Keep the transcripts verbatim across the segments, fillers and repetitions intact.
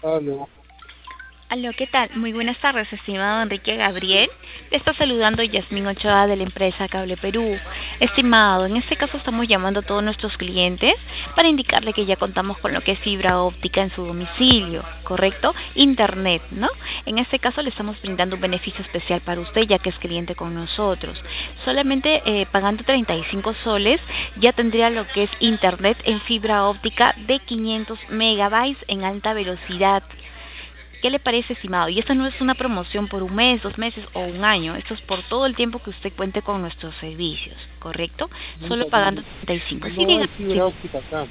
Aló. Aló, ¿qué tal? Muy buenas tardes, estimado Enrique Gabriel. Le está saludando Yasmín Ochoa de la empresa Cable Perú. Estimado, en este caso estamos llamando a todos nuestros clientes para indicarle que ya contamos con lo que es fibra óptica en su domicilio, ¿correcto? Internet, ¿no? En este caso le estamos brindando un beneficio especial para usted ya que es cliente con nosotros. Solamente eh, pagando treinta y cinco soles ya tendría lo que es Internet en fibra óptica de quinientos megabytes en alta velocidad. ¿Qué le parece, estimado? Y esta no es una promoción por un mes, dos meses o un año. Esto es por todo el tiempo que usted cuente con nuestros servicios, ¿correcto? Solo Nunca, pagando treinta y cinco. Sí, no hay diga. Sí. fibra óptica acá.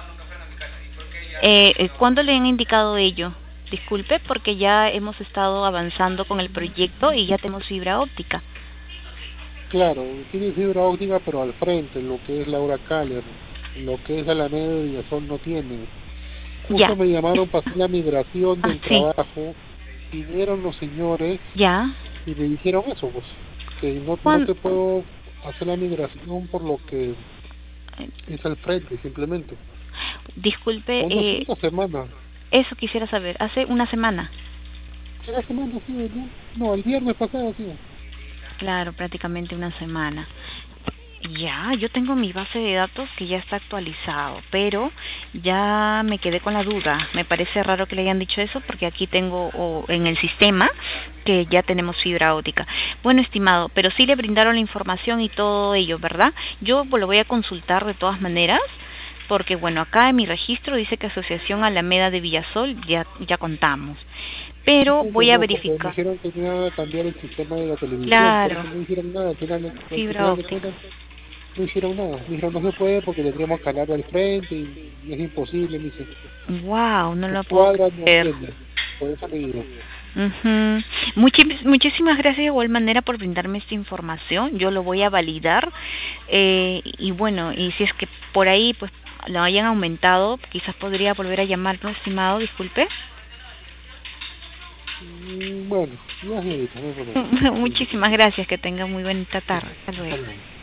Eh, eh, ¿Cuándo le han indicado ello? Disculpe, porque ya hemos estado avanzando con el proyecto y ya tenemos fibra óptica. Claro, tiene fibra óptica, pero al frente, lo que es Laura Caller, lo que es Alameda de Villazón no tiene. Ya. Justo me llamaron para hacer la migración Ah, del sí. trabajo, vinieron los señores Ya. y me dijeron eso, pues, que no, no ¿Cuándo? te puedo hacer la migración por lo que es al frente, simplemente. Disculpe, ¿Cuándo fue? eh, Esta semana. eso quisiera saber. Hace una semana. ¿Qué la semana sí? ¿No? No, el viernes pasado sí. Claro, prácticamente una semana. Ya, yo tengo mi base de datos que ya está actualizado, pero ya me quedé con la duda. Me parece raro que le hayan dicho eso porque aquí tengo o, en el sistema que ya tenemos fibra óptica. Bueno, estimado, pero sí le brindaron la información y todo ello, ¿verdad? Yo pues, lo voy a consultar de todas maneras porque, bueno, acá en mi registro dice que Asociación Alameda de Villasol ya, ya contamos. Pero Dicen que voy a no, porque me verificar. dijeron que iban a cambiar el sistema de la televisión, por Claro, eso no hicieron nada, al final, al fibra final de óptica. cuentas no hicieron nada. Me dijeron, no se puede porque tendríamos que hablar al frente y, y es imposible, me dice, Wow, no tu lo puedo cuadra no creer. atiende. Por eso me digo, Ujú. Muchis- muchísimas gracias de igual manera por brindarme esta información. Yo lo voy a validar eh, y bueno, y si es que por ahí pues lo hayan aumentado, quizás podría volver a llamarlo, estimado, disculpe. mm, bueno, ya señorita, no hay problema. Sí, Muchísimas gracias, que tenga muy buena sí, tarde. Hasta hasta luego. luego.